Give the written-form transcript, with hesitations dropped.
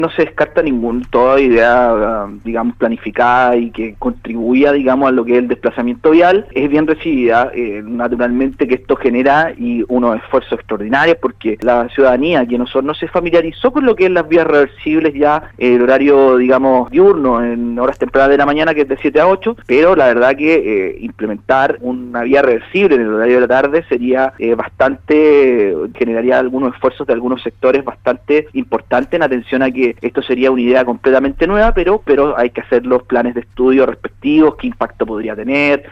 No se descarta toda idea, digamos, planificada y que contribuya, digamos, a lo que es el desplazamiento vial. Es bien recibida, naturalmente que esto genera unos esfuerzos extraordinarios porque la ciudadanía que no se familiarizó con lo que es las vías reversibles ya el horario, digamos, diurno, en horas tempranas de la mañana, que es de 7 a 8, pero la verdad que implementar una vía reversible en el horario de la tarde sería generaría algunos esfuerzos de algunos sectores bastante importantes en atención a que esto sería una idea completamente nueva, pero hay que hacer los planes de estudio respectivos, qué impacto podría tener,